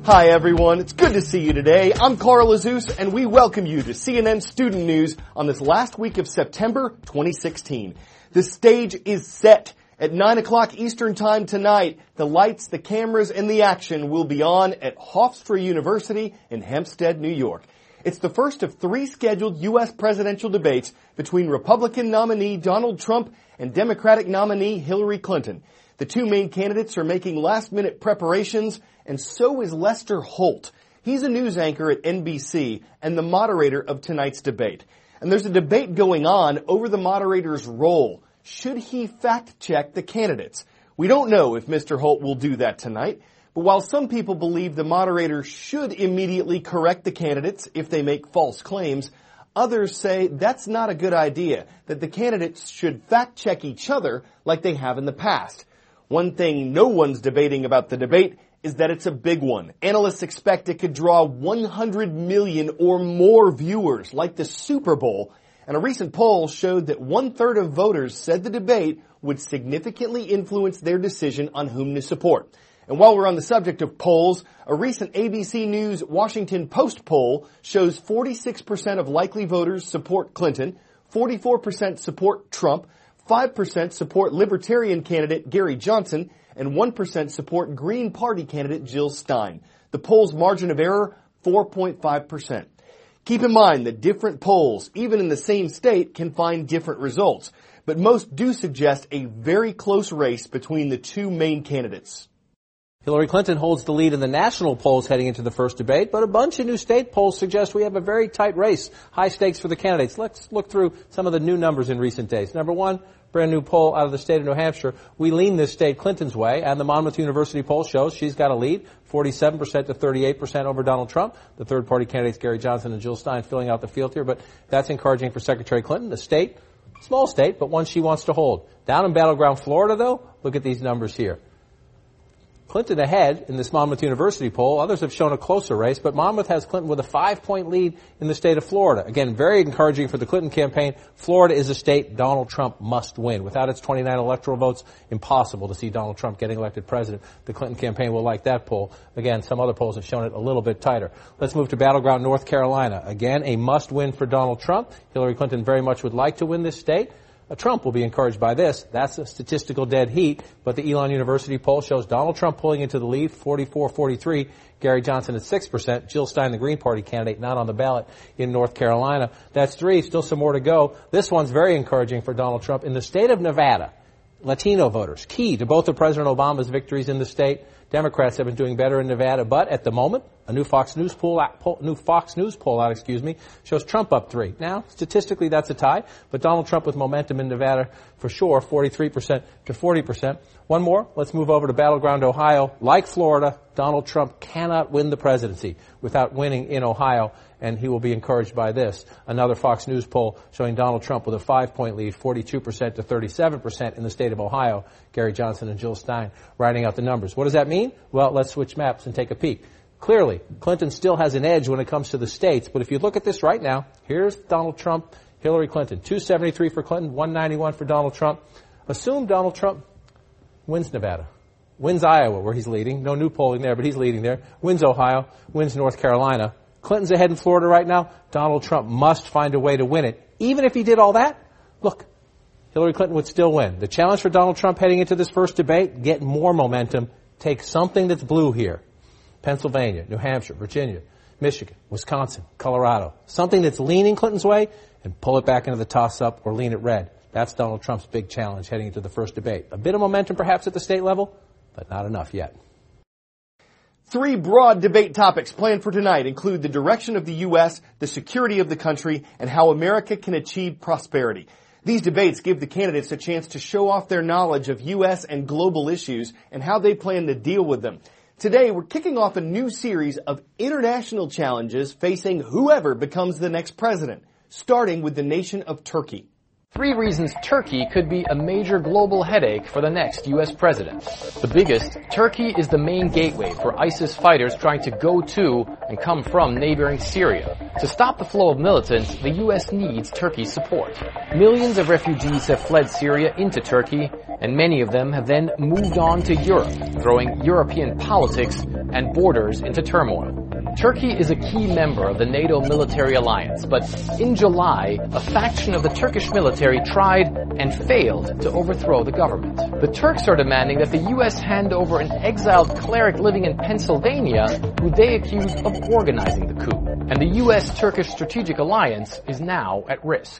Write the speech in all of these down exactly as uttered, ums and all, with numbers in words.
Hi everyone, it's good to see you today. I'm Carl Azus and we welcome you to C N N Student News on this last week of September twenty sixteen. The stage is set. At nine o'clock Eastern Time tonight, the lights, the cameras, and the action will be on at Hofstra University in Hempstead, New York. It's the first of three scheduled U S presidential debates between Republican nominee Donald Trump and Democratic nominee Hillary Clinton. The two main candidates are making last-minute preparations, and so is Lester Holt. He's a news anchor at N B C and the moderator of tonight's debate. And there's a debate going on over the moderator's role. Should he fact-check the candidates? We don't know if Mister Holt will do that tonight, but while some people believe the moderator should immediately correct the candidates if they make false claims, others say that's not a good idea, that the candidates should fact-check each other like they have in the past. One thing no one's debating about the debate is that it's a big one. Analysts expect it could draw one hundred million or more viewers, like the Super Bowl. And a recent poll showed that one-third of voters said the debate would significantly influence their decision on whom to support. And while we're on the subject of polls, a recent A B C News Washington Post poll shows forty-six percent of likely voters support Clinton, forty-four percent support Trump, five percent support Libertarian candidate Gary Johnson, and one percent support Green Party candidate Jill Stein. The poll's margin of error, four point five percent. Keep in mind that different polls, even in the same state, can find different results, but most do suggest a very close race between the two main candidates. Hillary Clinton holds the lead in the national polls heading into the first debate, but a bunch of new state polls suggest we have a very tight race, high stakes for the candidates. Let's look through some of the new numbers in recent days. Number one, brand new poll out of the state of New Hampshire. We lean this state Clinton's way, and the Monmouth University poll shows she's got a lead, forty-seven percent to thirty-eight percent over Donald Trump. The third-party candidates, Gary Johnson and Jill Stein, filling out the field here, but that's encouraging for Secretary Clinton. The state, small state, but one she wants to hold. Down in battleground Florida, though, look at these numbers here. Clinton ahead in this Monmouth University poll. Others have shown a closer race, but Monmouth has Clinton with a five-point lead in the state of Florida. Again, very encouraging for the Clinton campaign. Florida is a state Donald Trump must win. Without its twenty-nine electoral votes, impossible to see Donald Trump getting elected president. The Clinton campaign will like that poll. Again, some other polls have shown it a little bit tighter. Let's move to battleground North Carolina. Again, a must-win for Donald Trump. Hillary Clinton very much would like to win this state. Uh, Trump will be encouraged by this. That's a statistical dead heat, but the Elon University poll shows Donald Trump pulling into the lead, forty-four forty-three. Gary Johnson at six percent. Jill Stein, the Green Party candidate, not on the ballot in North Carolina. That's three. Still some more to go. This one's very encouraging for Donald Trump. In the state of Nevada, Latino voters, key to both of President Obama's victories in the state. Democrats have been doing better in Nevada, but at the moment, a new Fox News poll, poll new Fox News poll out, excuse me, shows Trump up three. Now, statistically, that's a tie, but Donald Trump with momentum in Nevada for sure, forty-three percent to forty percent. One more. Let's move over to battleground Ohio. Like Florida, Donald Trump cannot win the presidency without winning in Ohio, and he will be encouraged by this. Another Fox News poll showing Donald Trump with a five-point lead, forty-two percent to thirty-seven percent in the state of Ohio. Gary Johnson and Jill Stein writing out the numbers. What does that mean? Well, let's switch maps and take a peek. Clearly, Clinton still has an edge when it comes to the states, but if you look at this right now, here's Donald Trump, Hillary Clinton. two seventy-three for Clinton, one ninety-one for Donald Trump. Assume Donald Trump wins Nevada, wins Iowa, where he's leading. No new polling there, but he's leading there. Wins Ohio, wins North Carolina. Clinton's ahead in Florida right now. Donald Trump must find a way to win it. Even if he did all that, look, Hillary Clinton would still win. The challenge for Donald Trump heading into this first debate, get more momentum. Take something that's blue here. Pennsylvania, New Hampshire, Virginia, Michigan, Wisconsin, Colorado. Something that's leaning Clinton's way and pull it back into the toss-up or lean it red. That's Donald Trump's big challenge heading into the first debate. A bit of momentum perhaps at the state level, but not enough yet. Three broad debate topics planned for tonight include the direction of the U S, the security of the country, and how America can achieve prosperity. These debates give the candidates a chance to show off their knowledge of U S and global issues and how they plan to deal with them. Today, we're kicking off a new series of international challenges facing whoever becomes the next president, starting with the nation of Turkey. Three reasons Turkey could be a major global headache for the next U S president. The biggest, Turkey is the main gateway for ISIS fighters trying to go to and come from neighboring Syria. To stop the flow of militants, the U S needs Turkey's support. Millions of refugees have fled Syria into Turkey, and many of them have then moved on to Europe, throwing European politics and borders into turmoil. Turkey is a key member of the NATO military alliance, but in July, a faction of the Turkish military tried and failed to overthrow the government. The Turks are demanding that the U S hand over an exiled cleric living in Pennsylvania who they accuse of organizing the coup. And the U S-Turkish strategic alliance is now at risk.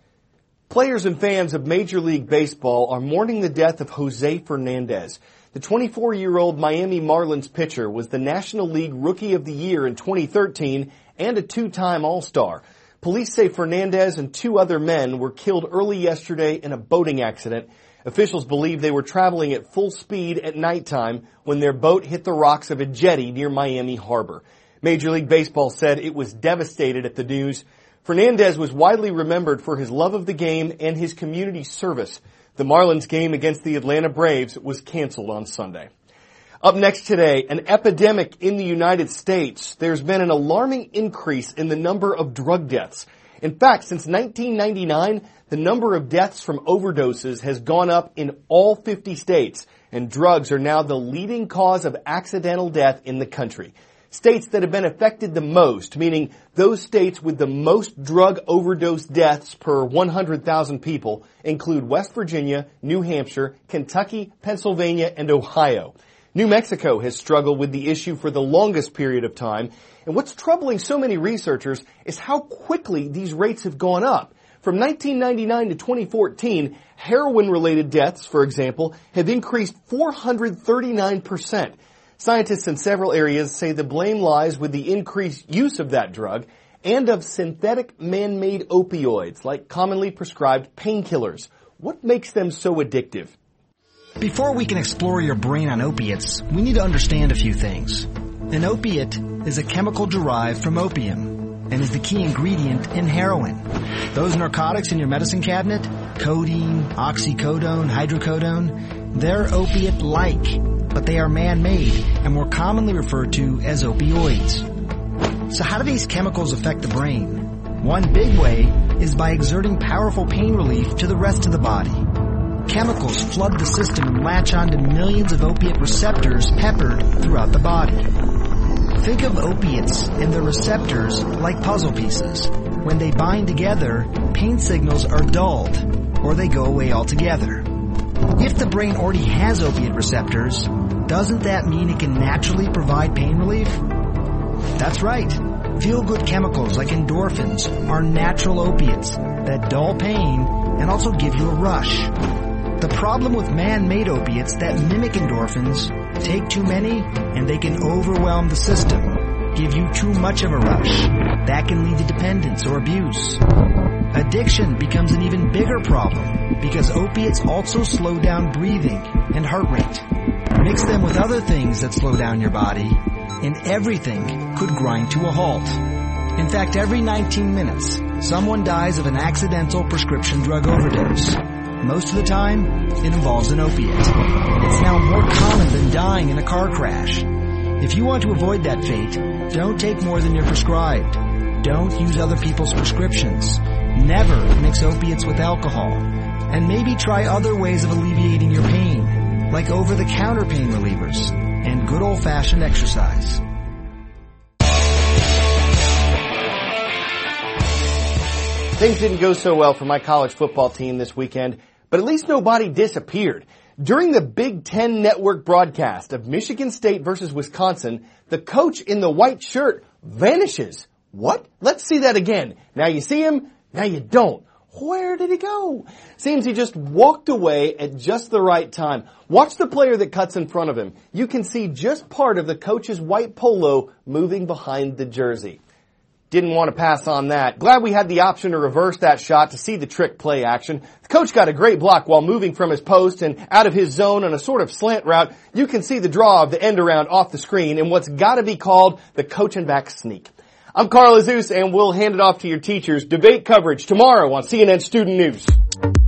Players and fans of Major League Baseball are mourning the death of Jose Fernandez. The twenty-four-year-old Miami Marlins pitcher was the National League Rookie of the Year in twenty thirteen and a two-time All-Star. Police say Fernandez and two other men were killed early yesterday in a boating accident. Officials believe they were traveling at full speed at nighttime when their boat hit the rocks of a jetty near Miami Harbor. Major League Baseball said it was devastated at the news. Fernandez was widely remembered for his love of the game and his community service. The Marlins game against the Atlanta Braves was canceled on Sunday. Up next today, an epidemic in the United States. There's been an alarming increase in the number of drug deaths. In fact, since nineteen ninety-nine, the number of deaths from overdoses has gone up in all fifty states, and drugs are now the leading cause of accidental death in the country. States that have been affected the most, meaning those states with the most drug overdose deaths per one hundred thousand people, include West Virginia, New Hampshire, Kentucky, Pennsylvania, and Ohio. New Mexico has struggled with the issue for the longest period of time, and what's troubling so many researchers is how quickly these rates have gone up. From nineteen ninety-nine to twenty fourteen, heroin-related deaths, for example, have increased four hundred thirty-nine percent. Scientists in several areas say the blame lies with the increased use of that drug and of synthetic man-made opioids, like commonly prescribed painkillers. What makes them so addictive? Before we can explore your brain on opiates, we need to understand a few things. An opiate is a chemical derived from opium and is the key ingredient in heroin. Those narcotics in your medicine cabinet, codeine, oxycodone, hydrocodone, they're opiate-like, but they are man-made and more commonly referred to as opioids. So how do these chemicals affect the brain? One big way is by exerting powerful pain relief to the rest of the body. Chemicals flood the system and latch onto millions of opiate receptors peppered throughout the body. Think of opiates and their receptors like puzzle pieces. When they bind together, pain signals are dulled, or they go away altogether. If the brain already has opiate receptors, doesn't that mean it can naturally provide pain relief? That's right. Feel-good chemicals like endorphins are natural opiates that dull pain and also give you a rush. The problem with man-made opiates that mimic endorphins, take too many and they can overwhelm the system, give you too much of a rush. That can lead to dependence or abuse. Addiction becomes an even bigger problem because opiates also slow down breathing and heart rate. Mix them with other things that slow down your body, and everything could grind to a halt. In fact, every nineteen minutes, someone dies of an accidental prescription drug overdose. Most of the time, it involves an opiate. It's now more common than dying in a car crash. If you want to avoid that fate, don't take more than you're prescribed. Don't use other people's prescriptions. Never mix opiates with alcohol. And maybe try other ways of alleviating your pain, like over-the-counter pain relievers and good old-fashioned exercise. Things didn't go so well for my college football team this weekend, but at least nobody disappeared. During the Big Ten Network broadcast of Michigan State versus Wisconsin, the coach in the white shirt vanishes. What? Let's see that again. Now you see him, now you don't. Where did he go? Seems he just walked away at just the right time. Watch the player that cuts in front of him. You can see just part of the coach's white polo moving behind the jersey. Didn't want to pass on that. Glad we had the option to reverse that shot to see the trick play action. The coach got a great block while moving from his post and out of his zone on a sort of slant route. You can see the draw of the end around off the screen in what's got to be called the coach and back sneak. I'm Carl Azus, and we'll hand it off to your teachers. Debate coverage tomorrow on C N N Student News.